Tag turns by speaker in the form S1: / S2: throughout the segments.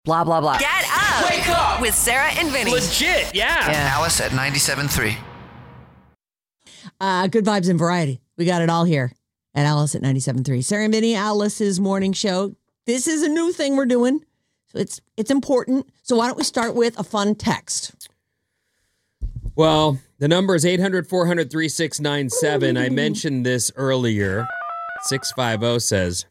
S1: Blah, blah, blah.
S2: Get up.
S3: Wake up.
S2: With Sarah and Vinny.
S3: Legit, yeah.
S1: Alice at 97.3.
S4: Good vibes and variety. We got it all here at Alice at 97.3. Sarah and Vinny, Alice's morning show. This is a new thing we're doing. So it's important. So why don't we start with a fun text?
S3: Well, the number is 800-400-3697. I mentioned this earlier. 650 says,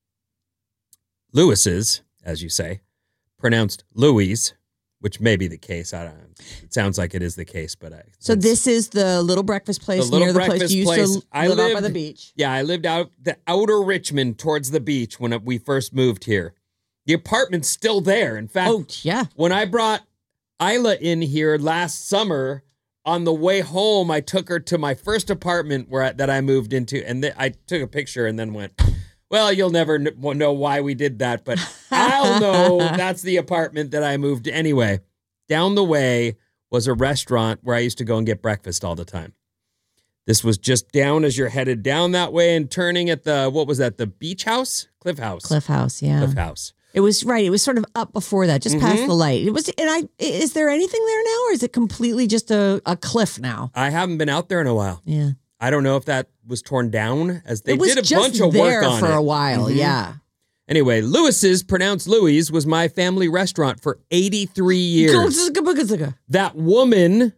S3: Lewis's, as you say, pronounced Louis, which may be the case. I don't know. It sounds like it is the case, but
S4: So this is the little breakfast place near the place you used to live out by the beach.
S3: Yeah, I lived out the outer Richmond towards the beach when we first moved here. The apartment's still there. In fact, when I brought Isla in here last summer, on the way home, I took her to my first apartment that I moved into, and I took a picture and then went, well, you'll never know why we did that, but I'll know that's the apartment that I moved to. Anyway, down the way was a restaurant where I used to go and get breakfast all the time. This was just down as you're headed down that way and turning at the beach house? Cliff House.
S4: Cliff House, yeah.
S3: Cliff House.
S4: It was right. It was sort of up before that, just past the light. Is there anything there now, or is it completely just a cliff now?
S3: I haven't been out there in a while.
S4: Yeah.
S3: I don't know if that was torn down, as they
S4: did
S3: a bunch of work on it.
S4: for a while, yeah.
S3: Anyway, Lewis's, pronounced Louis, was my family restaurant for 83 years. That woman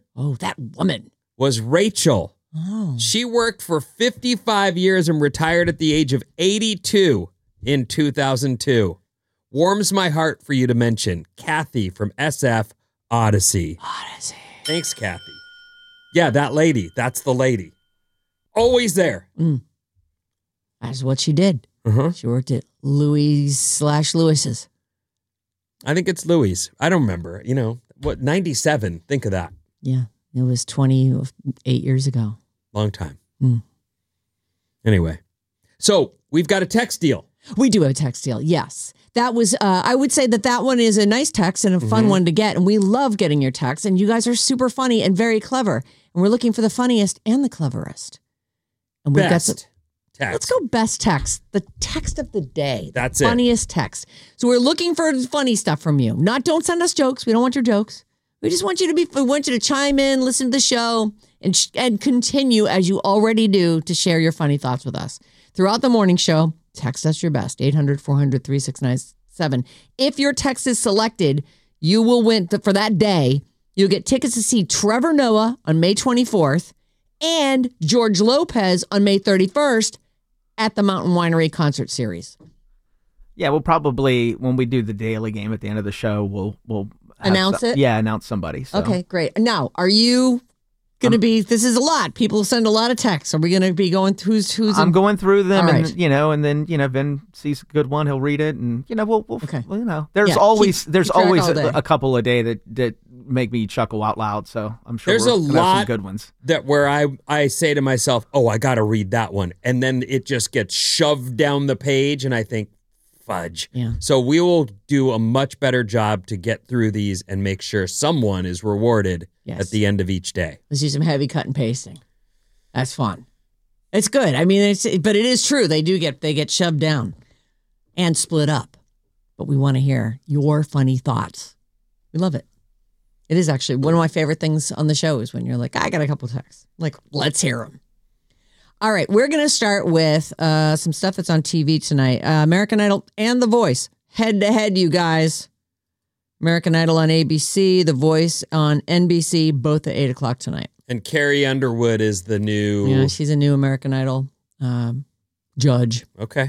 S3: was Rachel.
S4: Oh.
S3: She worked for 55 years and retired at the age of 82 in 2002. Warms my heart for you to mention Kathy from SF Odyssey. Thanks, Kathy. Yeah, that lady. That's the lady. Always there.
S4: That's what she did. She worked at Louis/Lewis's.
S3: I think it's Louis. I don't remember. 97. Think of that.
S4: Yeah, it was 28 years ago.
S3: Long time. Anyway, so we've got a text deal.
S4: We do have a text deal, yes. That was, I would say that one is a nice text and a fun one to get. And we love getting your texts. And you guys are super funny and very clever. And we're looking for the funniest and the cleverest. And we've got text. Let's go best text. The text of the day.
S3: That's
S4: funniest text. So we're looking for funny stuff from you. Don't send us jokes. We don't want your jokes. We just want you to chime in, listen to the show, and continue as you already do to share your funny thoughts with us. Throughout the morning show, text us your best, 800-400-3697. If your text is selected, you will win for that day. You'll get tickets to see Trevor Noah on May 24th and George Lopez on May 31st at the Mountain Winery Concert Series.
S5: Yeah, we'll probably, when we do the daily game at the end of the show, we'll
S4: announce it?
S5: Yeah, announce somebody. So.
S4: Okay, great. Now, are you going to be, this is a lot. People send a lot of texts. Are we going to be going who's
S5: I'm going through them
S4: right.
S5: and then Vin sees a good one, he'll read it and
S4: okay.
S5: There's always a couple a day that make me chuckle out loud, so I'm sure
S3: there's a lot
S5: some good ones.
S3: That where I say to myself, "Oh, I got to read that one." And then it just gets shoved down the page and I think, fudge.
S4: Yeah.
S3: So we will do a much better job to get through these and make sure someone is rewarded at the end of each day.
S4: Let's do some heavy cut and pasting. That's fun. It's good. I mean, but it is true. They get shoved down and split up. But we want to hear your funny thoughts. We love it. It is actually one of my favorite things on the show is when you're like, I got a couple texts. Like, let's hear them. All right, we're going to start with some stuff that's on TV tonight. American Idol and The Voice. Head to head, you guys. American Idol on ABC, The Voice on NBC, both at 8 o'clock tonight.
S3: And Carrie Underwood is the new...
S4: Yeah, she's a new American Idol judge.
S3: Okay.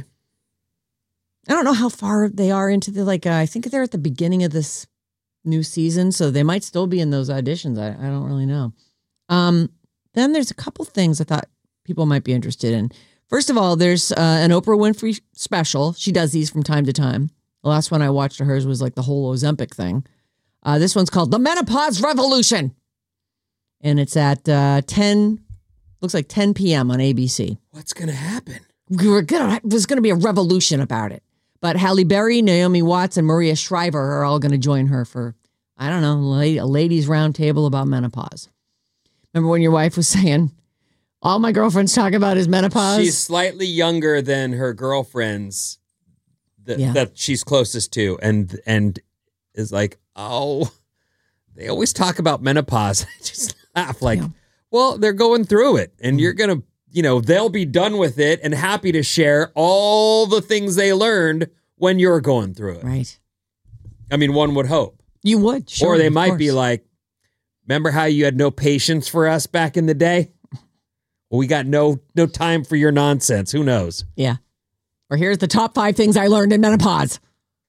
S4: I don't know how far they are into the, I think they're at the beginning of this new season, so they might still be in those auditions. I don't really know. Then there's a couple things I thought people might be interested in. First of all, there's an Oprah Winfrey special. She does these from time to time. The last one I watched of hers was like the whole Ozempic thing. This one's called The Menopause Revolution. And it's at 10 p.m. on ABC.
S3: What's going to happen?
S4: There's going to be a revolution about it. But Halle Berry, Naomi Watts, and Maria Shriver are all going to join her for, I don't know, a ladies' round table about menopause. Remember when your wife was saying, all my girlfriends talk about is menopause?
S3: She's slightly younger than her girlfriends that she's closest to. And is like, oh, they always talk about menopause. I just laugh like, well, they're going through it and you're going to, they'll be done with it and happy to share all the things they learned when you're going through it.
S4: Right.
S3: I mean, one would hope.
S4: You would, sure.
S3: Or they might be like, remember how you had no patience for us back in the day? Well, we got no time for your nonsense. Who knows?
S4: Yeah. Or here's the top 5 things I learned in menopause.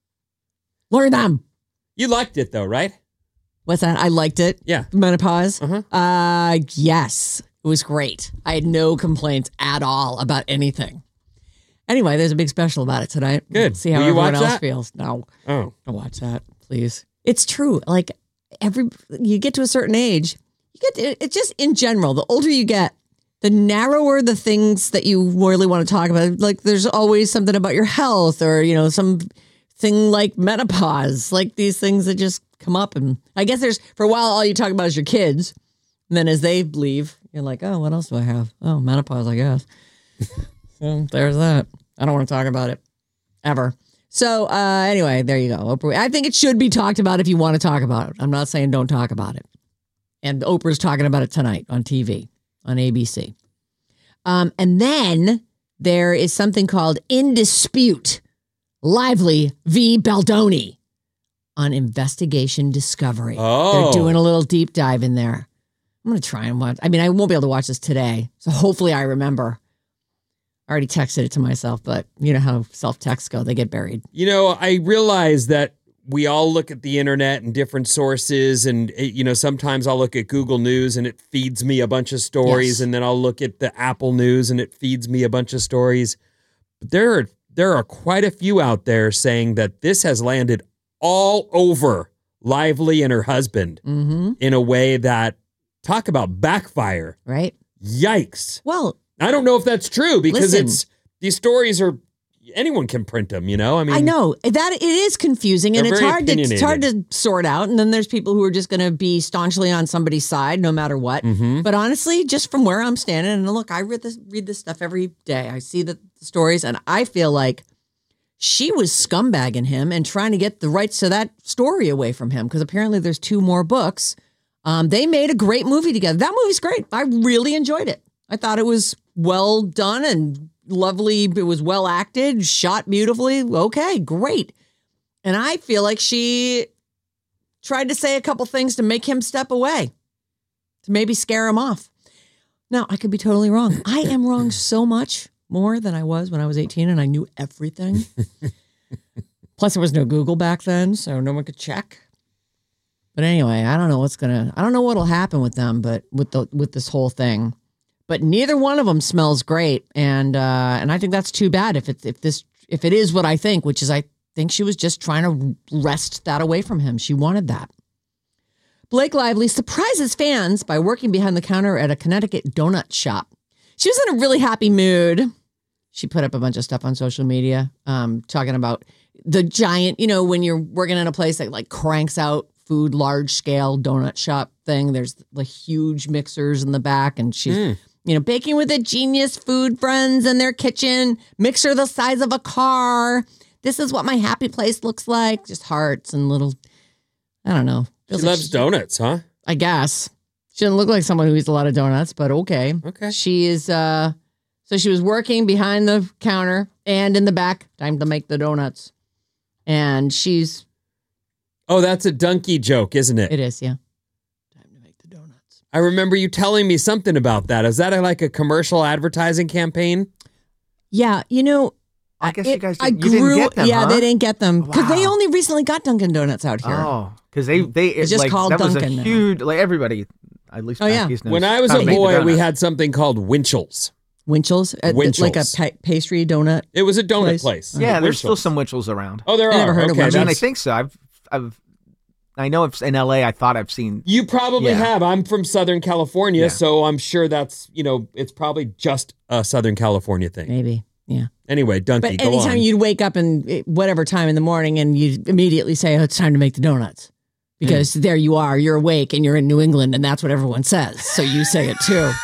S4: Learn them.
S3: You liked it though, right?
S4: What's that? I liked it.
S3: Yeah.
S4: Menopause.
S3: Uh-huh.
S4: Yes. It was great. I had no complaints at all about anything. Anyway, there's a big special about it tonight.
S3: Good.
S4: See how everyone else feels. No.
S3: Oh.
S4: Don't watch that, please. It's true. Like you get to a certain age, it's just in general, the older you get, the narrower the things that you really want to talk about. Like there's always something about your health or, some thing like menopause, like these things that just come up. And I guess for a while, all you talk about is your kids. And then as they leave, you're like, oh, what else do I have? Oh, menopause, I guess. So there's that. I don't want to talk about it ever. So anyway, there you go. Oprah. I think it should be talked about if you want to talk about it. I'm not saying don't talk about it. And Oprah's talking about it tonight on TV, on ABC. And then there is something called In Dispute, Lively v. Baldoni on Investigation Discovery.
S3: Oh.
S4: They're doing a little deep dive in there. I'm going to try and watch. I mean, I won't be able to watch this today, so hopefully I remember. I already texted it to myself, but you know how self-texts go. They get buried.
S3: I realize that we all look at the internet and different sources, and, sometimes I'll look at Google News and it feeds me a bunch of stories, yes. And then I'll look at the Apple News and it feeds me a bunch of stories. But there are quite a few out there saying that this has landed all over Lively and her husband in a way that, talk about backfire.
S4: Right.
S3: Yikes.
S4: Well,
S3: I don't know if that's true because these stories are, anyone can print them, I mean.
S4: I know that it is confusing and it's hard to sort out. And then there's people who are just going to be staunchly on somebody's side no matter what. Mm-hmm. But honestly, just from where I'm standing, and look, I read this stuff every day. I see the stories and I feel like she was scumbagging him and trying to get the rights to that story away from him because apparently there's 2 more books. They made a great movie together. That movie's great. I really enjoyed it. I thought it was well done and lovely. It was well acted, shot beautifully. Okay, great. And I feel like she tried to say a couple things to make him step away, to maybe scare him off. Now, I could be totally wrong. I am wrong so much more than I was when I was 18 and I knew everything. Plus, there was no Google back then, so no one could check. But anyway, I don't know what'll happen with them, but with this whole thing. But neither one of them smells great, and I think that's too bad. If it is what I think, which is I think she was just trying to wrest that away from him. She wanted that. Blake Lively surprises fans by working behind the counter at a Connecticut donut shop. She was in a really happy mood. She put up a bunch of stuff on social media, talking about the giant. When you're working in a place that like cranks out food, large scale donut shop thing. There's the huge mixers in the back, and she's. Baking with a genius food friends in their kitchen, mixer the size of a car. This is what my happy place looks like. Just hearts and little, I don't know.
S3: She loves donuts, huh?
S4: I guess. She doesn't look like someone who eats a lot of donuts, but okay.
S3: Okay.
S4: She is, so she was working behind the counter and in the back. Time to make the donuts. And she's.
S3: Oh, that's a donkey joke, isn't it?
S4: It is, yeah.
S3: I remember you telling me something about that. Is that like a commercial advertising campaign?
S4: Yeah,
S5: I guess you guys didn't get them,
S4: yeah,
S5: huh?
S4: they didn't get them because they only recently got Dunkin' Donuts out here.
S5: Oh, because it's
S4: just called
S5: that
S4: Dunkin'
S5: was a huge, like everybody, at least knows
S3: when I was a boy, we had something called Winchell's.
S4: Winchell's? Like a pastry donut?
S3: It was a donut place.
S5: Yeah, there's still some Winchell's around.
S3: Oh, there are.
S4: I never heard of Winchell's.
S5: I think so. I know it's in LA. I thought I've seen.
S3: You probably have. I'm from Southern California, so I'm sure that's, it's probably just a Southern California thing.
S4: Maybe, yeah.
S3: Anyway, Donkey,
S4: but anytime you'd wake up in whatever time in the morning and you'd immediately say, oh, it's time to make the donuts. Because there you are, you're awake and you're in New England and that's what everyone says. So you say it too.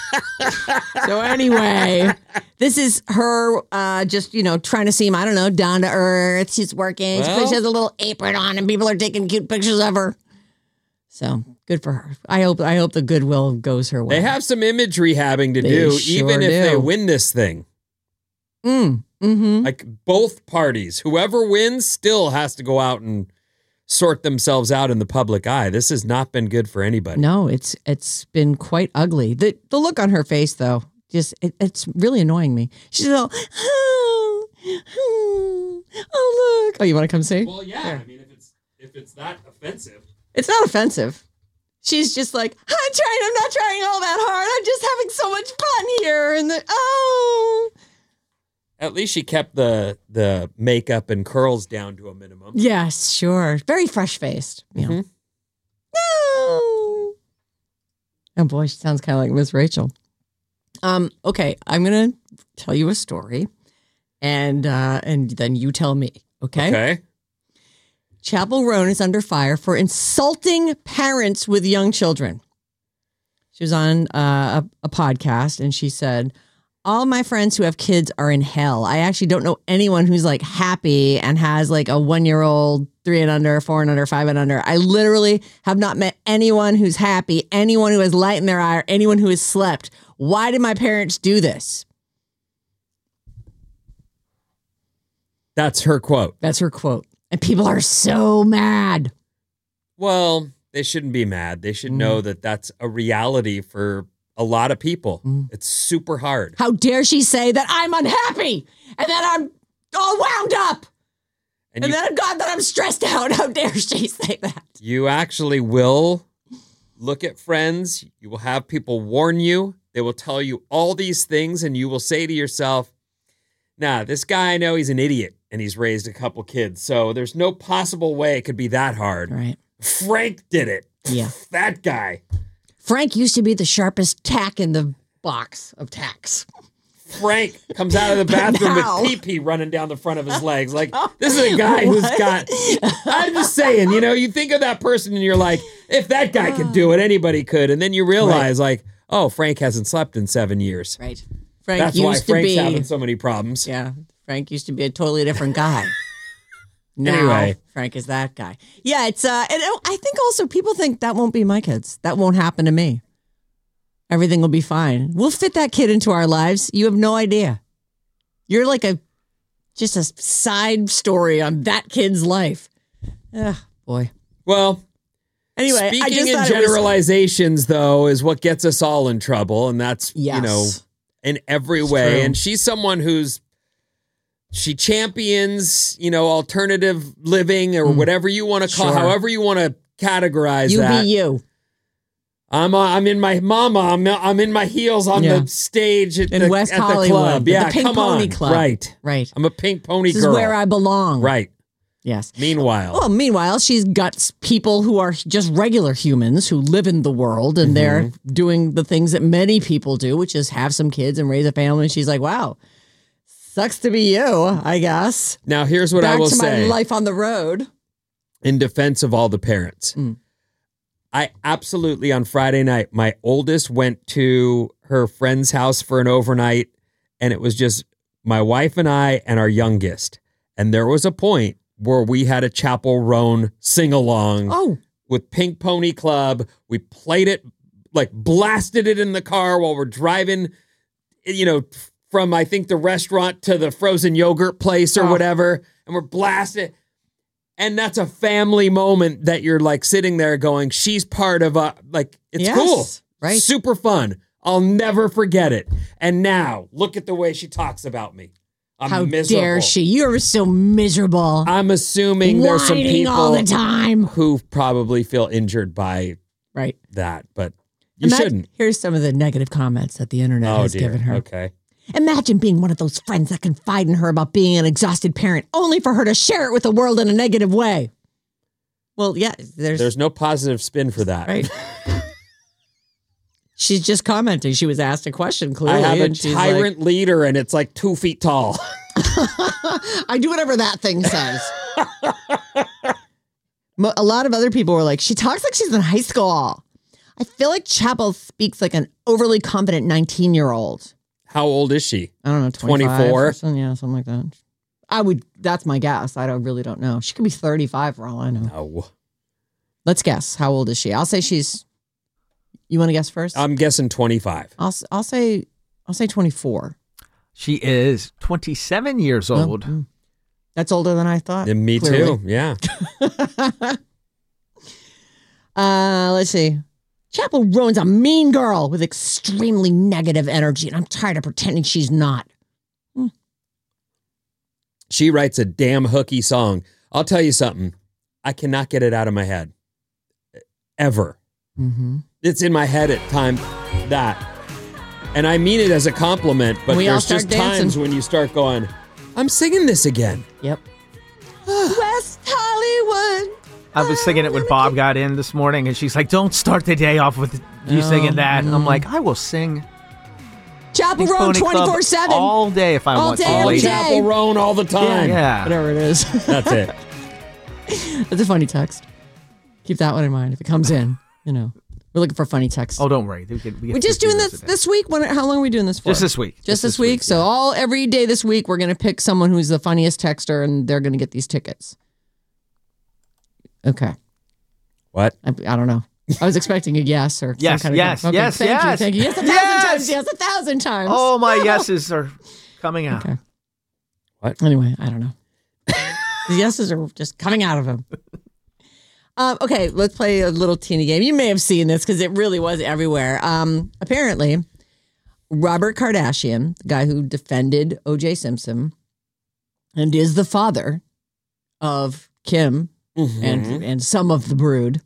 S4: So anyway, this is her just, trying to seem, I don't know, down to earth. She's working. She has a little apron on and people are taking cute pictures of her. So good for her. I hope the goodwill goes her way.
S3: They have some image rehabbing to do, even if they win this thing.
S4: Mm-hmm.
S3: Like both parties, whoever wins still has to go out and sort themselves out in the public eye. This has not been good for anybody.
S4: No, it's been quite ugly. The look on her face, though, just it's really annoying me. She's all, oh look. Oh, you want to come see?
S3: Well, yeah. I mean, if it's that offensive,
S4: it's not offensive. She's just like, I'm not trying all that hard. I'm just having so much fun here. And
S3: at least she kept the makeup and curls down to a minimum.
S4: Yes, sure. Very fresh-faced. Yeah.
S3: Mm-hmm.
S4: No. Oh, boy, she sounds kind of like Miss Rachel. Okay, I'm going to tell you a story, and then you tell me, okay?
S3: Okay.
S4: Chapel Roan is under fire for insulting parents with young children. She was on a podcast, and she said, all my friends who have kids are in hell. I actually don't know anyone who's like happy and has like a 1-year-old, 3 and under, 4 and under, 5 and under. I literally have not met anyone who's happy, anyone who has light in their eye, or anyone who has slept. Why did my parents do this?
S3: That's her quote.
S4: That's her quote. And people are so mad.
S3: Well, they shouldn't be mad. They should know that that's a reality for a lot of people. It's super hard.
S4: How dare she say that I'm unhappy and that I'm all wound up and that I'm stressed out. How dare she say that?
S3: You actually will look at friends. You will have people warn you. They will tell you all these things and you will say to yourself, nah, this guy, I know he's an idiot and he's raised a couple kids. So there's no possible way it could be that hard.
S4: Right.
S3: Frank did it.
S4: Yeah.
S3: That guy. Frank
S4: used to be the sharpest tack in the box of tacks.
S3: Frank comes out of the bathroom with pee-pee running down the front of his legs. Like, this is a guy who's got... I'm just saying, you think of that person and you're like, if that guy could do it, anybody could. And then you realize, oh, Frank hasn't slept in 7 years.
S4: Right.
S3: That's why Frank's having so many problems.
S4: Yeah. Frank used to be a totally different guy. Now,
S3: anyway,
S4: Frank is that guy. Yeah, it's and I think also people think that won't be my kids. That won't happen to me. Everything will be fine. We'll fit that kid into our lives. You have no idea. You're like just a side story on that kid's life. Ugh, boy.
S3: Well,
S4: anyway,
S3: speaking in generalizations, though, is what gets us all in trouble, and that's in every way.
S4: True.
S3: And she's someone she champions, alternative living or whatever you want to call, however you want to categorize that.
S4: You be you.
S3: I'm in my mama. I'm in my heels on the stage in
S4: West
S3: at
S4: Hollywood,
S3: the club. Yeah,
S4: the Pink
S3: come
S4: Pony
S3: on.
S4: Club.
S3: Right. I'm a Pink Pony
S4: this
S3: girl.
S4: This is where I belong.
S3: Right.
S4: Yes.
S3: Meanwhile,
S4: she's got people who are just regular humans who live in the world and they're doing the things that many people do, which is have some kids and raise a family. And she's like, wow. Sucks to be you, I guess.
S3: Now, here's what I will say.
S4: Back to my life on the road.
S3: In defense of all the parents. I absolutely, on Friday night, my oldest went to her friend's house for an overnight, and it was just my wife and I and our youngest. And there was a point where we had a Chapel Roan sing-along with Pink Pony Club. We played it, blasted it in the car while we're driving, from, I think, the restaurant to the frozen yogurt place or whatever, and we're blasting. And that's a family moment that you're sitting there going, she's part of it's cool.
S4: Right.
S3: Super fun. I'll never forget it. And now, look at the way she talks about me. I'm miserable.
S4: How dare she? You're so miserable.
S3: I'm assuming there's some people
S4: all the time
S3: who probably feel injured by that, but you shouldn't.
S4: Here's some of the negative comments that the internet has given her.
S3: Okay.
S4: Imagine being one of those friends that confide in her about being an exhausted parent, only for her to share it with the world in a negative way. Well, yeah,
S3: there's no positive spin for that.
S4: Right. She's just commenting. She was asked a question, clearly.
S3: I have a tyrant leader, and it's 2 feet tall.
S4: I do whatever that thing says. A lot of other people were like, she talks like she's in high school. I feel like Chapel speaks like an overly confident 19-year-old.
S3: How old is she?
S4: I don't know,
S3: 24?
S4: Yeah, something like that. That's my guess. I really don't know. She could be 35 for all I know.
S3: No.
S4: Let's guess. How old is she? I'll say you want to guess first?
S3: I'm guessing 25.
S4: I'll say 24.
S5: She is 27 years old.
S4: That's older than I thought.
S3: And me
S4: clearly.
S3: too. Yeah.
S4: Let's see. Chapel Rowan's a mean girl with extremely negative energy, and I'm tired of pretending she's not.
S3: She writes a damn hooky song. I'll tell you something. I cannot get it out of my head. Ever.
S4: Mm-hmm.
S3: It's in my head at times that. And I mean it as a compliment, but there's just times when you start going, I'm singing this again.
S4: Yep. West Hollywood.
S5: I was singing it when Bob got in this morning, and she's like, don't start the day off with you singing that. I'm like, I will sing
S4: Chapel Roan 24/7.
S5: All day if I want to.
S4: All day.
S3: Chapel Roan all the time.
S5: Yeah.
S4: Whatever it is.
S3: That's it.
S4: That's a funny text. Keep that one in mind. If it comes in, we're looking for funny texts.
S5: Oh, don't worry.
S4: We're just doing this week. How long are we doing this for?
S5: Just this week.
S4: Just this week. So every day this week, we're going to pick someone who's the funniest texter, and they're going to get these tickets. Okay.
S3: What?
S4: I don't know. I was expecting a yes or
S5: yes,
S4: some kind
S5: yes,
S4: of
S5: yes,
S4: thank
S5: yes.
S4: you, thank you. Yes, 1,000 times. Yes, 1,000 times.
S5: Oh, my yeses are coming out.
S4: Okay.
S3: What?
S4: Anyway, I don't know. The yeses are just coming out of him. Okay, let's play a little teeny game. You may have seen this because it really was everywhere. Apparently, Robert Kardashian, the guy who defended O.J. Simpson and is the father of Kim and some of the brood,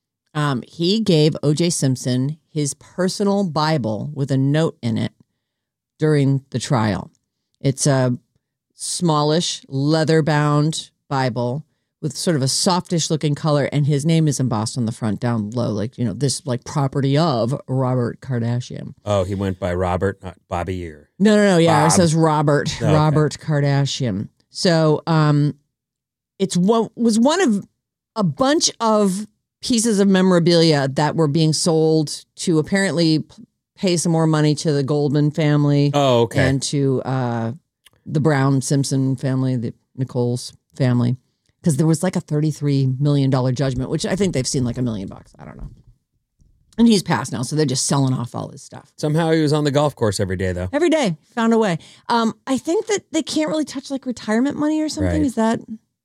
S4: he gave O.J. Simpson his personal Bible with a note in it during the trial. It's a smallish, leather-bound Bible with sort of a softish looking color, and his name is embossed on the front down low, this property of Robert Kardashian.
S3: Oh, he went by Robert, not Bobby Ear.
S4: No. Yeah,
S3: Bob.
S4: it says Robert.
S3: Okay.
S4: Robert Kardashian. So it's was one of a bunch of pieces of memorabilia that were being sold to apparently pay some more money to the Goldman family.
S3: Oh, okay.
S4: And to the Brown Simpson family, the Nichols family. Because there was like a $33 million judgment, which I think they've seen like $1 million. I don't know. And he's passed now, so they're just selling off all his stuff.
S3: Somehow he was on the golf course every day, though.
S4: Every day. Found a way. I think that they can't really touch like retirement money or something.
S3: Right.
S4: Is that,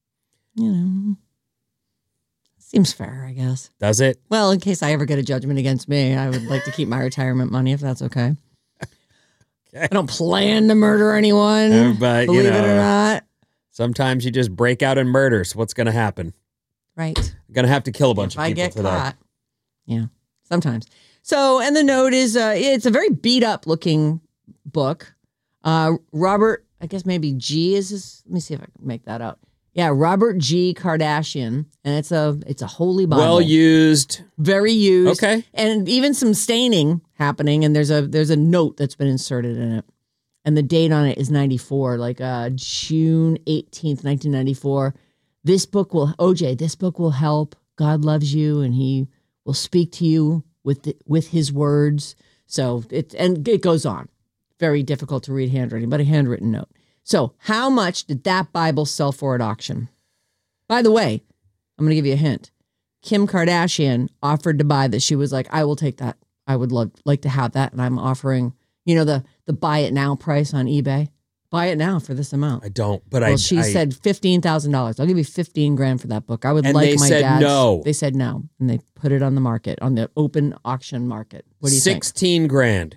S4: seems fair, I guess.
S3: Does it?
S4: Well, in case I ever get a judgment against me, I would like to keep my retirement money if that's okay. I don't plan to murder anyone,
S3: but
S4: believe it or not.
S3: Sometimes you just break out in murder. So what's going to happen?
S4: Right.
S3: You're going to have to kill a bunch
S4: if
S3: of people
S4: I get
S3: today.
S4: Caught. Yeah, sometimes. So, and the note is, it's a very beat up looking book. Robert, I guess maybe G is his, let me see if I can make that out. Yeah, Robert G. Kardashian, and it's a holy Bible.
S3: Well used.
S4: Very used.
S3: Okay.
S4: And even some staining happening, and there's a note that's been inserted in it. And the date on it is 94, like June 18th, 1994. This book will help. God loves you, and he will speak to you with his words. So it goes on. Very difficult to read handwriting, but a handwritten note. So how much did that Bible sell for at auction? By the way, I'm going to give you a hint. Kim Kardashian offered to buy this. She was like, I will take that. I would like to have that. And I'm offering, the buy it now price on eBay. Buy it now for this amount.
S3: I don't, but
S4: well, she said $15,000. I'll give you $15,000 for that book. I would like my dad's.
S3: No.
S4: They said no, and they put it on the market, on the open auction market. What do you think?
S3: $16,000.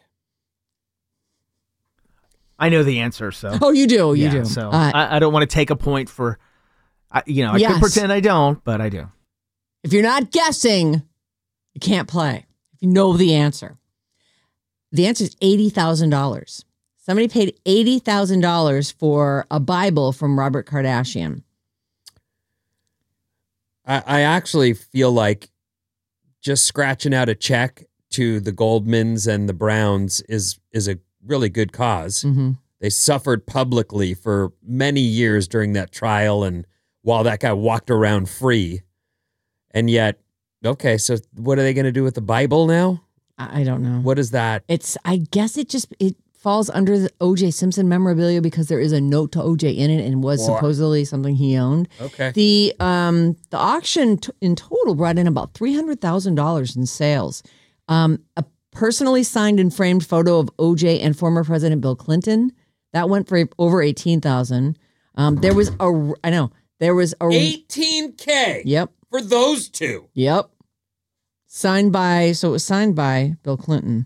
S5: I know the answer, so.
S4: Oh, you do. You do.
S5: So I don't want to take a point for, I can pretend I don't, but I do.
S4: If you're not guessing, you can't play. If you know the answer. The answer is $80,000. Somebody paid $80,000 for a Bible from Robert Kardashian.
S3: I actually feel like just scratching out a check to the Goldmans and the Browns is a really good cause.
S4: Mm-hmm.
S3: They suffered publicly for many years during that trial, and while that guy walked around free, and yet Okay, so what are they going to do with the Bible now?
S4: I don't know.
S3: What is that?
S4: I guess it falls under the O.J. Simpson memorabilia because there is a note to O.J. in it and was supposedly something he owned.
S3: Okay.
S4: The auction in total brought in about $300,000 in sales. A personally signed and framed photo of O.J. and former President Bill Clinton that went for over $18,000. There was
S3: $18K.
S4: Yep.
S3: For those two.
S4: Yep. It was signed by Bill Clinton.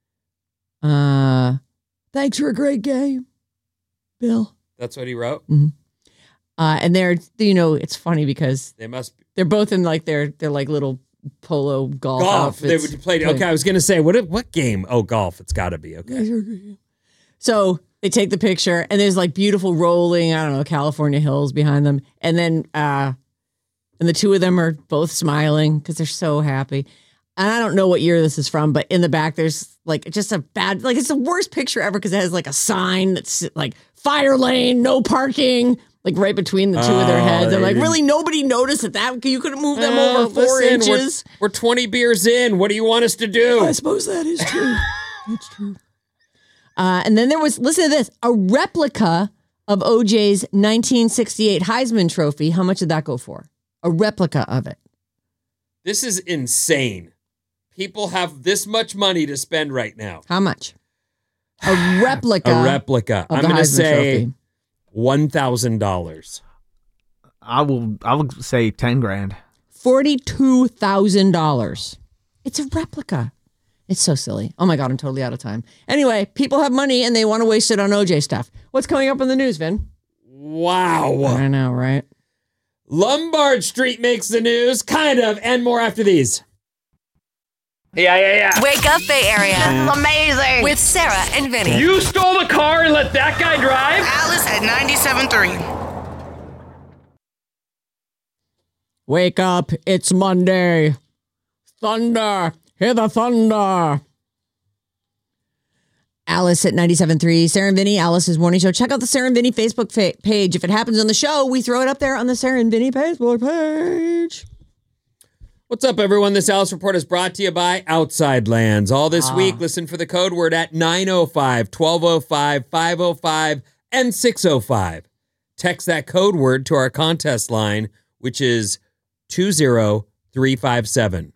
S4: Thanks for a great game, Bill.
S3: That's what he wrote?
S4: Mm-hmm. And it's funny because they're both in like they're like little polo golf outfits.
S3: They played. Okay, I was going to say, what game? Oh, golf. It's got to be. Okay.
S4: So they take the picture and there's like beautiful rolling, I don't know, California hills behind them. And then, and the two of them are both smiling because they're so happy. And I don't know what year this is from, but in the back, there's like just a bad, like it's the worst picture ever because it has like a sign that's like fire lane, no parking, like right between the two of their heads. They're like, really, nobody noticed that you couldn't move them over 4 inches.
S3: We're 20 beers in. What do you want us to do?
S4: I suppose that is true. It's true. And then there was, listen to this, a replica of OJ's 1968 Heisman Trophy. How much did that go for? A replica of it.
S3: This is insane. People have this much money to spend right now.
S4: How much? A replica.
S3: A replica. I'm going to say $1,000.
S5: I will say 10 grand.
S4: $42,000. It's a replica. It's so silly. Oh my God, I'm totally out of time. Anyway, people have money and they want to waste it on OJ stuff. What's coming up in the news, Vin?
S3: Wow.
S4: I know, right?
S3: Lombard Street makes the news, kind of, and more after these.
S1: Yeah.
S2: Wake up, Bay Area.
S1: This is amazing.
S2: With Sarah and Vinny.
S1: You stole the car and let that guy drive?
S2: Alice at 97.3.
S4: Wake up, it's Monday. Thunder, hear the thunder. Alice at 97.3, Sarah and Vinny, Alice's Morning Show. Check out the Sarah and Vinny Facebook page. If it happens on the show, we throw it up there on the Sarah and Vinny Facebook page.
S3: What's up, everyone? This Alice Report is brought to you by Outside Lands. All this week, listen for the code word at 905, 1205, 505, and 605. Text that code word to our contest line, which is 20357.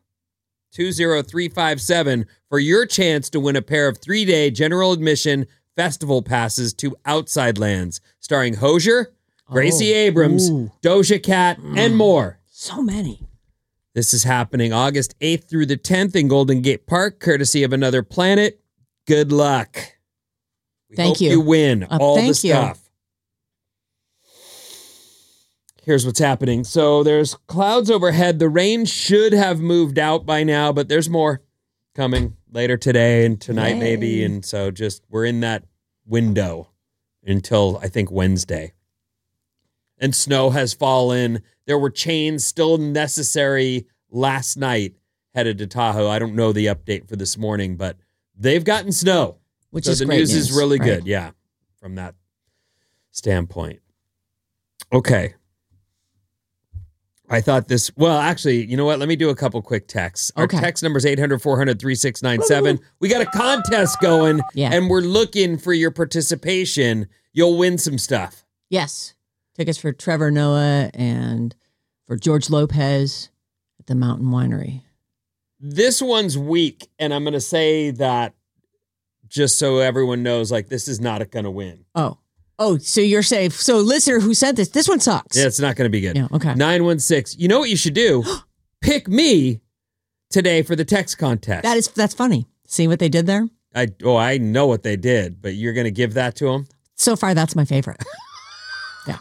S3: 20357 for your chance to win a pair of 3-day general admission festival passes to Outside Lands, starring Hozier, Gracie Abrams, Doja Cat, and more.
S4: So many.
S3: This is happening August 8th through the 10th in Golden Gate Park, courtesy of Another Planet. Good luck. We
S4: Thank
S3: hope
S4: you.
S3: you win all the stuff. Here's what's happening. So there's clouds overhead. The rain should have moved out by now, but there's more coming later today and tonight maybe. And so we're in that window until I think Wednesday. And snow has fallen. There were chains still necessary last night headed to Tahoe. I don't know the update for this morning, but they've gotten snow.
S4: Which is
S3: the
S4: great
S3: news is really
S4: right?
S3: good. Yeah, from that standpoint. Okay. I thought actually, you know what? Let me do a couple quick texts. Our text number is 800-400-3697. We got a contest going, and we're looking for your participation. You'll win some stuff.
S4: Yes. Tickets for Trevor Noah and for George Lopez at the Mountain Winery.
S3: This one's weak, and I'm going to say that just so everyone knows, like, this is not going to win.
S4: Oh, so you're safe. So listener who sent this one sucks.
S3: Yeah, it's not going to be good.
S4: Yeah, okay.
S3: 916. You know what you should do? Pick me today for the text contest.
S4: That's funny. See what they did there?
S3: I know what they did, but you're going to give that to them?
S4: So far, that's my favorite. Yeah.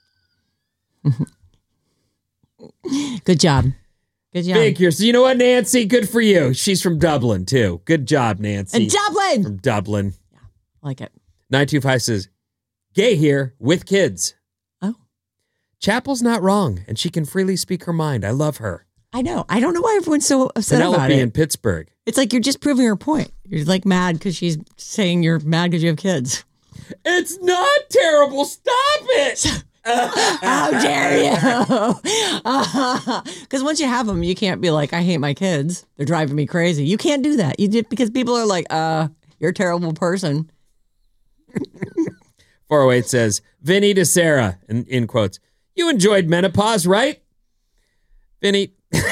S4: Good job. Good job.
S3: Figures. You know what, Nancy? Good for you. She's from Dublin, too. Good job, Nancy.
S4: And Dublin!
S3: From Dublin.
S4: Yeah, like it.
S3: 925 says, gay here with kids.
S4: Oh.
S3: Chapel's not wrong, and she can freely speak her mind. I love her.
S4: I know. I don't know why everyone's so upset about it.
S3: in Pittsburgh.
S4: It's like you're just proving her point. You're like mad because she's saying you're mad because you have kids.
S3: It's not terrible. Stop it.
S4: How dare you? Because once you have them, you can't be like, I hate my kids. They're driving me crazy. You can't do that. You did because people are like, you're a terrible person.
S3: 408 says, Vinny to Sarah, in quotes, you enjoyed menopause, right? Vinny.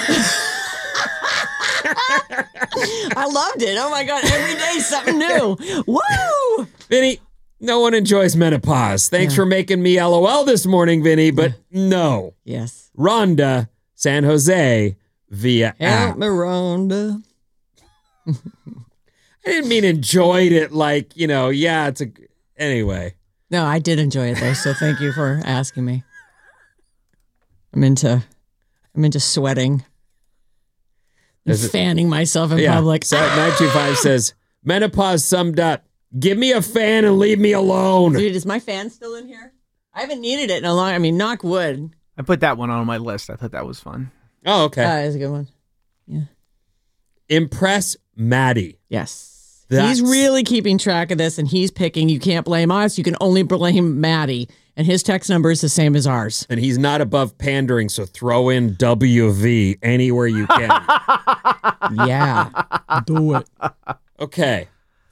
S4: I loved it. Oh my God. Every day something new. Woo!
S3: Vinny, no one enjoys menopause. Thanks for making me LOL this morning, Vinny, but no.
S4: Yes.
S3: Rhonda, San Jose, via app.
S4: Help me, Rhonda.
S3: I didn't mean enjoyed it like, it's a... Anyway.
S4: No, I did enjoy it though, so thank you for asking me. I'm into sweating. And fanning myself in public.
S3: So 925 says, menopause summed up. Give me a fan and leave me alone.
S4: Dude, is my fan still in here? I haven't needed it in a long... I mean, knock wood.
S5: I put that one on my list. I thought that was fun.
S3: Oh, okay.
S4: That's a good one. Yeah.
S3: Impress Maddie.
S4: Yes. He's really keeping track of this, and he's picking. You can't blame us. You can only blame Maddie. And his text number is the same as ours.
S3: And he's not above pandering, so throw in WV anywhere you can.
S4: Yeah. Do it.
S3: Okay.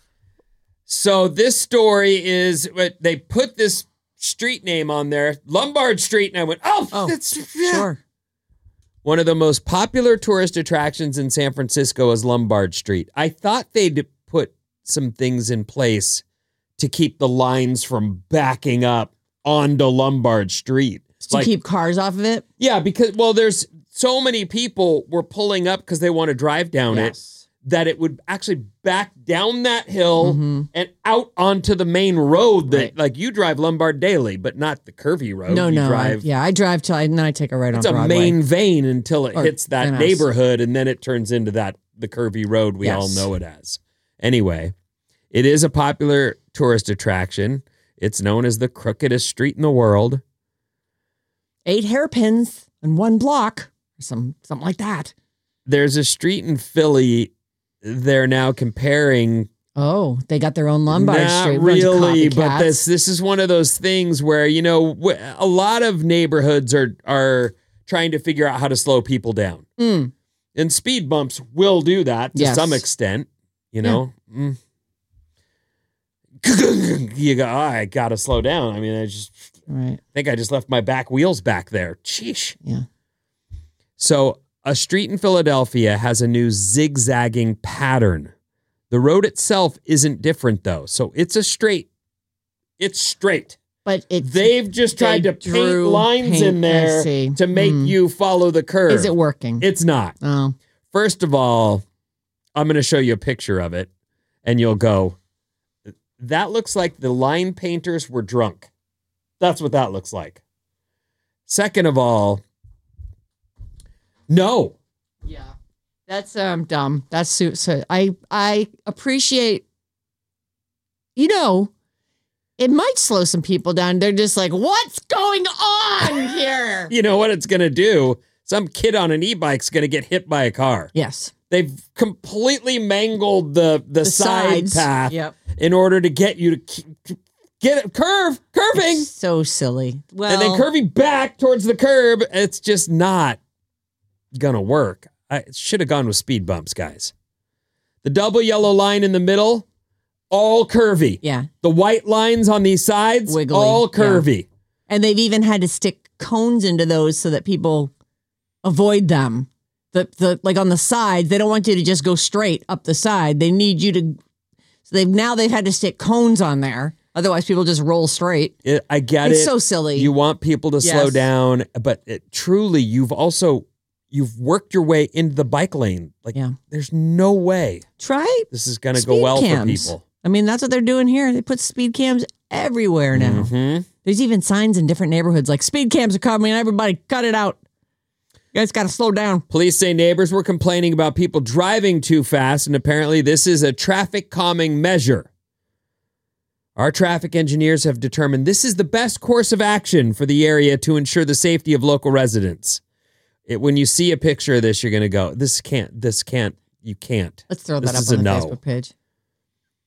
S3: So this story is, they put this street name on there, Lombard Street, and I went,
S4: sure.
S3: One of the most popular tourist attractions in San Francisco is Lombard Street. I thought they'd put some things in place to keep the lines from backing up onto Lombard Street.
S4: To keep cars off of it?
S3: Yeah, because, there's so many people were pulling up because they want to drive down it, that it would actually back down that hill and out onto the main road that, like, you drive Lombard daily, but not the curvy road.
S4: No. I drive till and then I take a right on Broadway.
S3: It's a main vein until it hits that neighborhood, and then it turns into the curvy road we all know it as. Anyway, it is a popular tourist attraction. It's known as the crookedest street in the world.
S4: 8 hairpins in one block, something like that.
S3: There's a street in Philly they're now comparing.
S4: Oh, they got their own Lombard Street.
S3: Not really, but this is one of those things where, a lot of neighborhoods are trying to figure out how to slow people down. And speed bumps will do that to some extent, you go, I got to slow down. I mean, I think I just left my back wheels back there. Sheesh.
S4: Yeah.
S3: So a street in Philadelphia has a new zigzagging pattern. The road itself isn't different, though. So it's straight.
S4: But
S3: they've just tried to paint lines in there to make you follow the curve.
S4: Is it working?
S3: It's not.
S4: Oh.
S3: First of all, I'm going to show you a picture of it, and you'll go, that looks like the line painters were drunk. That's what that looks like. Second of all, no.
S4: Yeah. That's dumb. That's so I appreciate, it might slow some people down. They're just like, what's going on here?
S3: You know what it's going to do? Some kid on an e-bike's going to get hit by a car.
S4: Yes.
S3: They've completely mangled the side path in order to get you to get it curving.
S4: It's so silly. Well,
S3: and then curving back towards the curb. It's just not going to work. I should have gone with speed bumps, guys. The double yellow line in the middle, all curvy.
S4: Yeah.
S3: The white lines on these sides,
S4: wiggly.
S3: All curvy.
S4: Yeah. And they've even had to stick cones into those so that people avoid them. Like on the sides, they don't want you to just go straight up the side. They need you to. So they've had to stick cones on there. Otherwise, people just roll straight.
S3: I get it.
S4: It's so silly.
S3: You want people to slow down, but truly, you've worked your way into the bike lane. There's no way. This is going to go well for people.
S4: I mean, that's what they're doing here. They put speed cams everywhere now.
S3: Mm-hmm.
S4: There's even signs in different neighborhoods like speed cams are coming. Everybody, cut it out. You guys got to slow down.
S3: Police say neighbors were complaining about people driving too fast, and apparently this is a traffic calming measure. Our traffic engineers have determined this is the best course of action for the area to ensure the safety of local residents. When you see a picture of this, you're going to go, you can't.
S4: Let's throw that up on the Facebook page.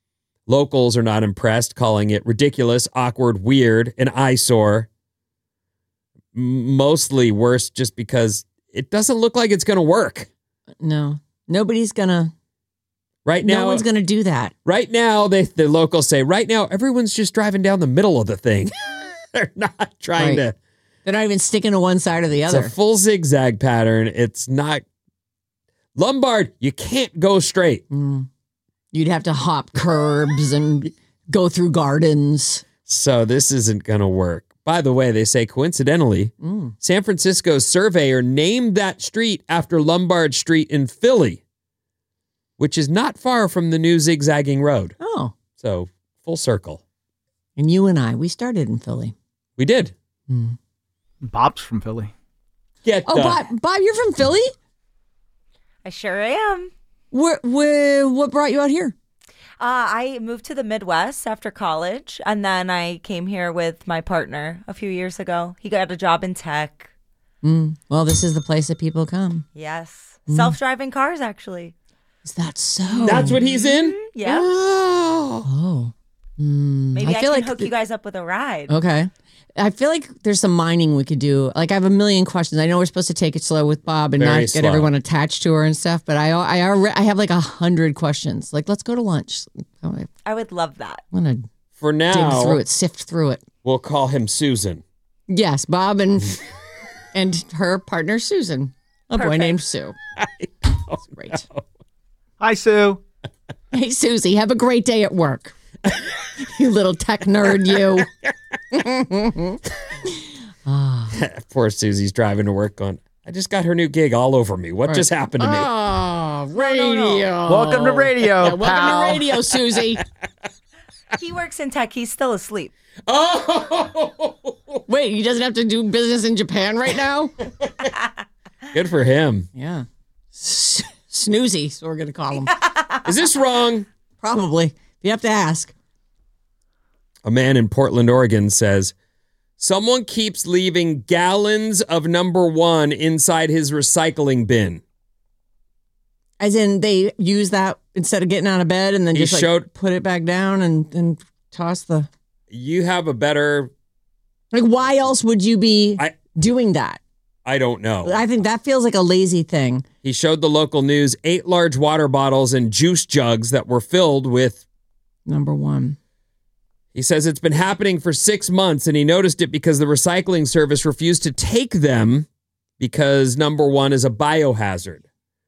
S3: Locals are not impressed, calling it ridiculous, awkward, weird, an eyesore. mostly worse just because it doesn't look like it's going to work.
S4: No, nobody's gonna.
S3: Right now,
S4: no one's gonna do that.
S3: Right now, the locals say, right now, everyone's just driving down the middle of the thing. They're not trying to.
S4: They're not even sticking to one side or the other.
S3: It's a full zigzag pattern. It's not. Lombard, you can't go straight.
S4: You'd have to hop curbs and go through gardens.
S3: So this isn't going to work. By the way, they say coincidentally, San Francisco's surveyor named that street after Lombard Street in Philly, which is not far from the new zigzagging road.
S4: Oh.
S3: So full circle.
S4: And you and I, we started in Philly.
S3: We did.
S5: Bob's from Philly.
S4: Bob, you're from Philly?
S6: I sure am.
S4: What brought you out here?
S6: I moved to the Midwest after college, and then I came here with my partner a few years ago. He got a job in tech.
S4: Well, this is the place that people come.
S6: Yes. Self-driving cars, actually.
S4: Is that so?
S3: That's what he's in?
S6: Yeah.
S4: Oh.
S6: Maybe I can hook you guys up with a ride.
S4: Okay. I feel like there's some mining we could do. Like I have a million questions. I know we're supposed to take it slow with Bob and
S3: Very
S4: not
S3: slow.
S4: get everyone attached to her and stuff, but I have like 100 questions. Like, let's go to lunch.
S6: I would love that.
S4: I'm going to
S3: For
S4: dig
S3: now,
S4: through it, sift through it.
S3: we'll call him Susan.
S4: Yes, Bob and her partner Susan, a boy
S6: Perfect.
S4: named Sue. That's great.
S5: Hi, Sue.
S4: Hey, Susie, have a great day at work. You little tech nerd, you.
S3: Poor Susie's driving to work going, I just got her new gig all over me. What just happened to me?
S4: Oh, radio.
S5: Welcome to radio,
S4: Yeah, welcome
S5: pal.
S4: to radio, Susie.
S6: He works in tech. He's still asleep.
S3: Oh!
S4: Wait, he doesn't have to do business in Japan right now?
S3: Good for him.
S4: Yeah. Snoozy, so we're going to call him.
S3: Is this wrong?
S4: Probably. You have to ask.
S3: A man in Portland, Oregon says, someone keeps leaving gallons of number one inside his recycling bin.
S4: As in, they use that instead of getting out of bed and then
S3: He
S4: just
S3: showed-
S4: put it back down and toss the...
S3: You have a better,
S4: Like, why else would you be doing that?
S3: I don't know.
S4: I think that feels like a lazy thing.
S3: He showed the local news 8 large water bottles and juice jugs that were filled with.
S4: Number one.
S3: He says it's been happening for 6 months and he noticed it because the recycling service refused to take them because number one is a biohazard.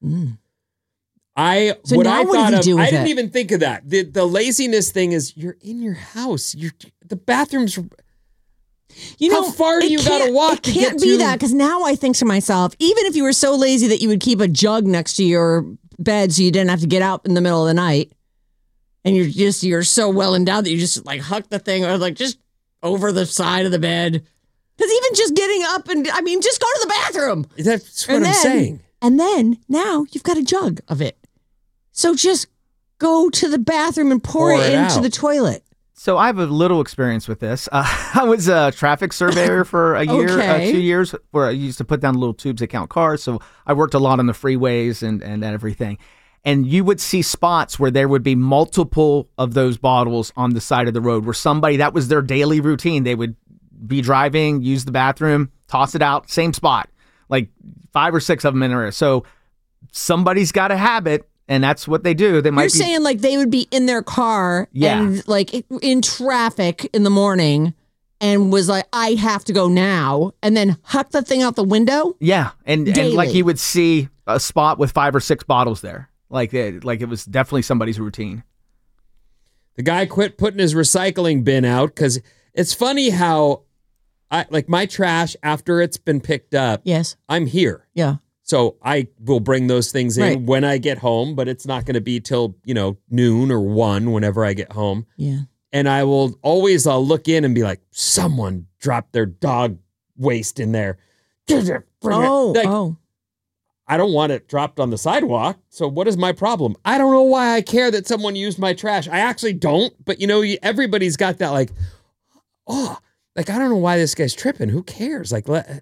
S3: I didn't even think of that. The laziness thing is you're in your house. The bathrooms. How far do you got to walk to get to?
S4: It can't be that, because now I think to myself, even if you were so lazy that you would keep a jug next to your bed so you didn't have to get out in the middle of the night, and you're so well endowed that you just like huck the thing or like just over the side of the bed. Because even just getting up just go to the bathroom.
S3: That's what I'm saying.
S4: And then now you've got a jug of it. So just go to the bathroom and pour it into
S3: out.
S4: the toilet.
S5: So I have a little experience with this. I was a traffic surveyor for a year,
S4: Okay.
S5: 2 years, where I used to put down little tubes that count cars. So I worked a lot on the freeways and everything. And you would see spots where there would be multiple of those bottles on the side of the road where somebody, that was their daily routine. They would be driving, use the bathroom, toss it out, same spot, like 5 or 6 of them in a row. So somebody's got a habit. And that's what they do. They might
S4: You're saying like they would be in their car and like in traffic in the morning and was like, I have to go now, and then huck the thing out the window?
S5: Yeah. And like you would see a spot with 5 or 6 bottles there. Like it was definitely somebody's routine.
S3: The guy quit putting his recycling bin out because it's funny how my trash after it's been picked up.
S4: Yes.
S3: I'm here.
S4: Yeah.
S3: So I will bring those things in when I get home, but it's not going to be till, noon or 1 whenever I get home.
S4: Yeah.
S3: And I will always look in and be like, someone dropped their dog waste in there. I don't want it dropped on the sidewalk. So what is my problem? I don't know why I care that someone used my trash. I actually don't. But, everybody's got that I don't know why this guy's tripping. Who cares?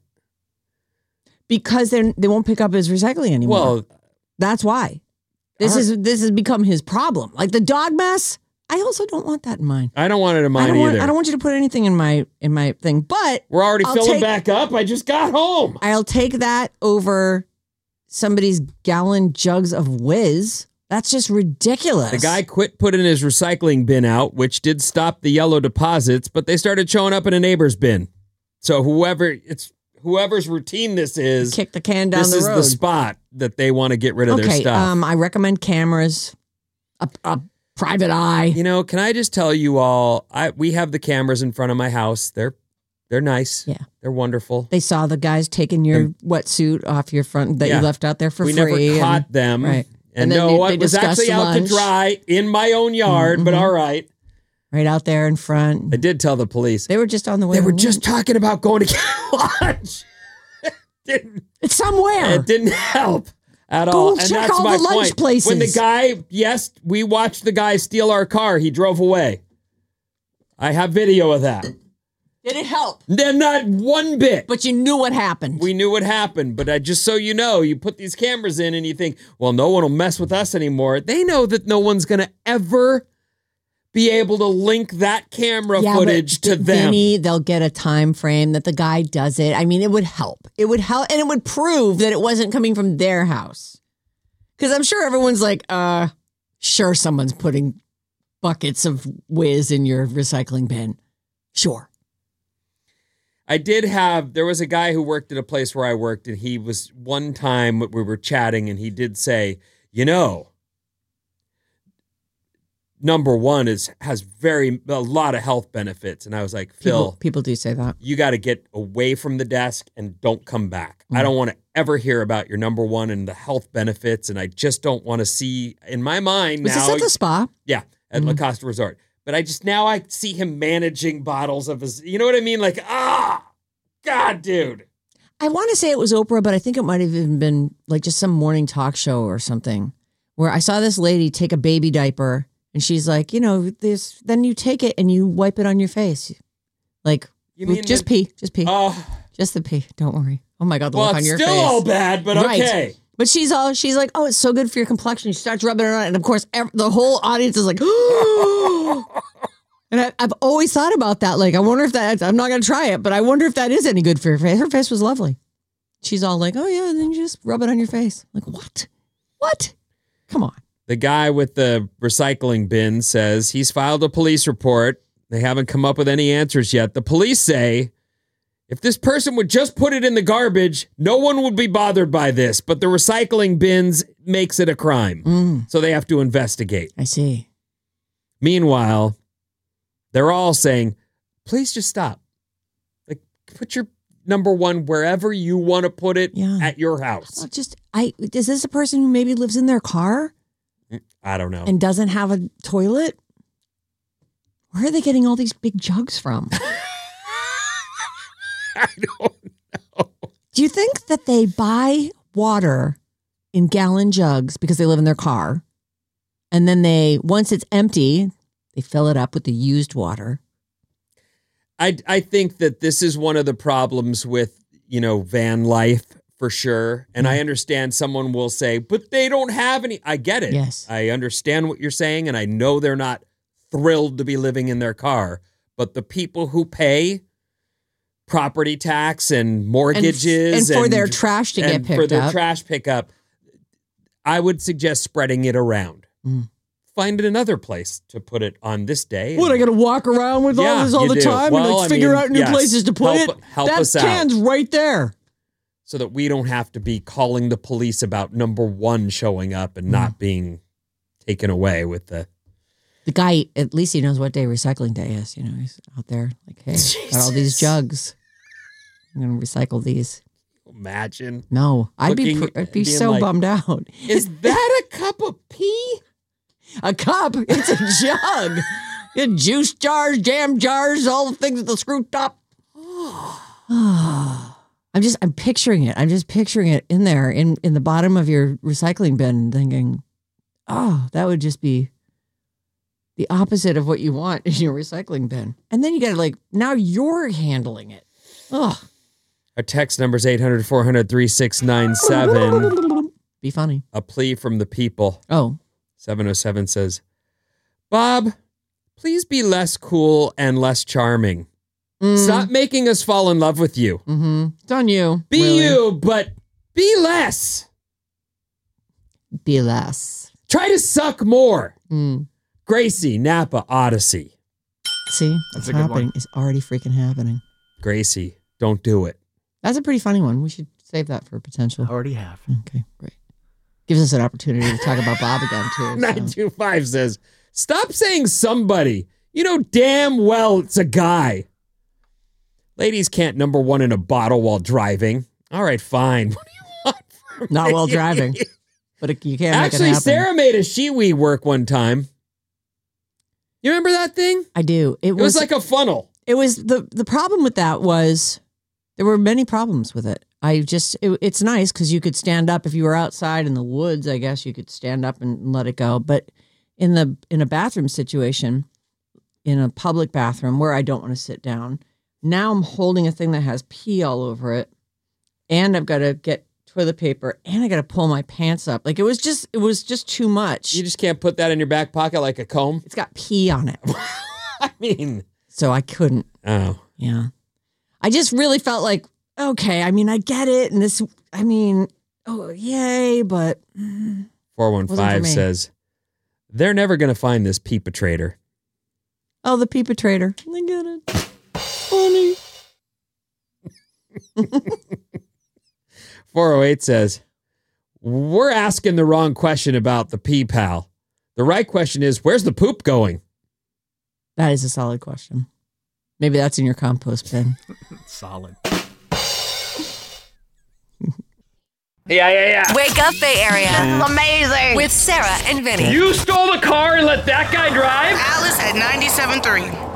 S4: Because they won't pick up his recycling anymore.
S3: Well,
S4: that's why. This has become his problem. Like the dog mess, I also don't want that in mine.
S3: I don't want it in mine either.
S4: I don't want you to put anything in my thing. But
S3: we're already filling back up. I just got home.
S4: I'll take that over somebody's gallon jugs of whiz. That's just ridiculous.
S3: The guy quit putting his recycling bin out, which did stop the yellow deposits, but they started showing up in a neighbor's bin. So whoever's routine this is,
S4: kick the can down the road.
S3: This is the spot that they want to get rid of their stuff.
S4: I recommend cameras, a private eye.
S3: You know, can I just tell you all? We have the cameras in front of my house. They're nice.
S4: Yeah,
S3: they're wonderful.
S4: They saw the guys taking your wetsuit off your front that you left out there for free.
S3: We never caught them,
S4: right?
S3: And
S4: then
S3: no, it was actually out to dry in my own yard. But all right.
S4: Right out there in front.
S3: I did tell the police.
S4: They were just on the way.
S3: They were just talking about going to get lunch.
S4: It's somewhere.
S3: It didn't help at
S4: Go
S3: all. And
S4: check
S3: that's
S4: all
S3: my
S4: the lunch
S3: point.
S4: places.
S3: When the guy, we watched the guy steal our car. He drove away. I have video of that.
S4: Did it help?
S3: Not one bit.
S4: But you knew what happened.
S3: We knew what happened. But just so you know, you put these cameras in and you think, well, no one will mess with us anymore. They know that no one's going to ever be able to link that camera footage to them.
S4: Vinny, they'll get a time frame that the guy does it. I mean, it would help. It would help, and it would prove that it wasn't coming from their house. Because I'm sure everyone's like, sure, someone's putting buckets of whiz in your recycling bin. Sure.
S3: There was a guy who worked at a place where I worked, and he was one time we were chatting, and he did say, number one has a lot of health benefits. And I was like, Phil,
S4: people do say that.
S3: You got to get away from the desk and don't come back. I don't want to ever hear about your number one and the health benefits. And I just don't want to see in my mind
S4: Was this at the spa?
S3: Yeah, at La Costa Resort. But I see him managing bottles of his, you know what I mean? Like, God, dude.
S4: I want to say it was Oprah, but I think it might have even been like just some morning talk show or something where I saw this lady take a baby diaper. And she's like, then you take it and you wipe it on your face. Like, just pee. Just the pee. Don't worry. Oh my God, the look on your face.
S3: Well, it's still all bad, but okay.
S4: Right. But she's like, oh, it's so good for your complexion. She starts rubbing it on. And of course, the whole audience is like, and I've always thought about that. Like, I wonder if I'm not going to try it, but I wonder if that is any good for your face. Her face was lovely. She's all like, oh yeah, and then you just rub it on your face. Like, what? What? Come on.
S3: The guy with the recycling bin says he's filed a police report. They haven't come up with any answers yet. The police say if this person would just put it in the garbage, no one would be bothered by this. But the recycling bins makes it a crime. So they have to investigate.
S4: I see.
S3: Meanwhile, they're all saying, please just stop. Like, put your number one wherever you want to put it at your house.
S4: Is this a person who maybe lives in their car?
S3: I don't know.
S4: And doesn't have a toilet? Where are they getting all these big jugs from?
S3: I don't know.
S4: Do you think that they buy water in gallon jugs because they live in their car? And then once it's empty, they fill it up with the used water?
S3: I think that this is one of the problems with, van life. For sure. And I understand someone will say, but they don't have any. I get it.
S4: Yes.
S3: I understand what you're saying. And I know they're not thrilled to be living in their car. But the people who pay property tax and mortgages
S4: and for their trash to get picked up.
S3: For their trash pickup, I would suggest spreading it around. Find another place to put it on this day.
S4: What, I got to walk around with all this all the time and figure out new places to put it? That can's right there.
S3: So that we don't have to be calling the police about number one showing up and not being taken away with the
S4: guy. At least he knows what day recycling day is. He's out there like, hey, got all these jugs. I'm going to recycle these.
S3: Imagine.
S4: No, I'd be so like, bummed out.
S3: Is that a cup of pee?
S4: A cup? It's a jug. It juice jars, jam jars, all the things with the screw top. I'm picturing it. I'm just picturing it in there in the bottom of your recycling bin thinking, oh, that would just be the opposite of what you want in your recycling bin. And then you got to now you're handling it. Oh.
S3: Our text number is 800-400-3697.
S4: Be funny.
S3: A plea from the people.
S4: Oh.
S3: 707 says, Bob, please be less cool and less charming. Stop making us fall in love with you.
S4: Mm-hmm. It's on you.
S3: Be
S4: really.
S3: you, but be less.
S4: Be less.
S3: Try to suck more.
S4: Mm.
S3: Gracie, Napa, Odyssey.
S4: See,
S5: That's
S4: it's
S5: a good
S4: happening.
S5: one.
S4: It's already freaking happening.
S3: Gracie, don't do it.
S4: That's a pretty funny one. We should save that for potential.
S5: Already have.
S4: Okay, great. Gives us an opportunity to talk about Bob again, too.
S3: 925 says, stop saying somebody. You know damn well it's a guy. Ladies can't number one in a bottle while driving. All right, fine. What do you want from
S4: Not
S3: me?
S4: while driving. But you can't make it
S3: Actually,
S4: happen.
S3: Sarah made a Shiwi work one time. You remember that thing?
S4: I do.
S3: It was like a funnel.
S4: It was the problem with that was there were many problems with it. It's nice because you could stand up if you were outside in the woods. I guess you could stand up and let it go. But in a bathroom situation, in a public bathroom where I don't want to sit down, now I'm holding a thing that has pee all over it, and I've got to get toilet paper, and I got to pull my pants up. Like it was just too much.
S3: You just can't put that in your back pocket like a comb.
S4: It's got pee on it.
S3: I mean,
S4: So I couldn't.
S3: oh.
S4: Yeah. I just really felt like, okay, I mean, I get it. And this, I mean, oh, yay, but.
S3: 415
S4: me.
S3: says, they're never going to find this peepatrator.
S4: Oh, the peepatrator. I get it. Funny.
S3: 408 says, we're asking the wrong question about the pee pal. The right question is, where's the poop going?
S4: That is a solid question. Maybe that's in your compost bin.
S5: Solid.
S1: Yeah.
S2: Wake up, Bay Area.
S1: This is amazing.
S2: With Sarah and Vinny.
S1: You stole the car and let that guy drive?
S2: Alice at 97.3.